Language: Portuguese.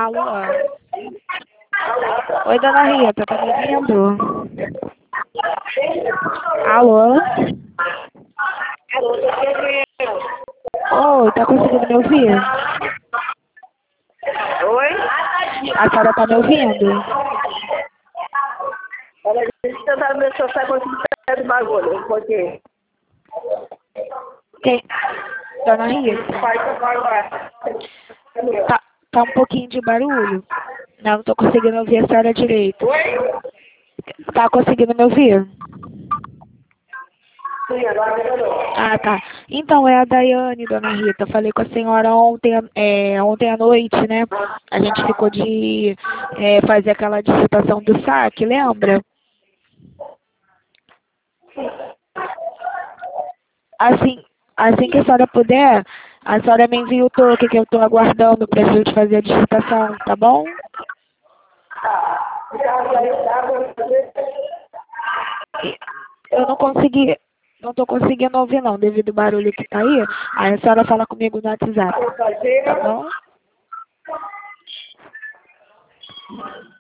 Alô? Oi, dona Rita, tá me ouvindo? Alô? Oi, tá conseguindo me ouvir? Oi? A senhora tá me ouvindo? Olha, deixa eu tentar ver se eu saio conseguindo sair do bagulho. Por quê? Quem? Dona Rita? Tá um pouquinho de barulho. Não tô conseguindo ouvir a senhora direito. Oi? Tá conseguindo me ouvir? Sim, agora melhorou. Ah, tá. Então, é a Daiane, dona Rita. Falei com a senhora ontem à noite, né? A gente ficou de fazer aquela digitação do saque, lembra? Assim que a senhora puder, a senhora me envia o toque que eu tô aguardando pra gente fazer a digitação, tá bom? Eu não tô conseguindo ouvir não, devido ao barulho que tá aí. Aí a senhora fala comigo no WhatsApp, tá bom?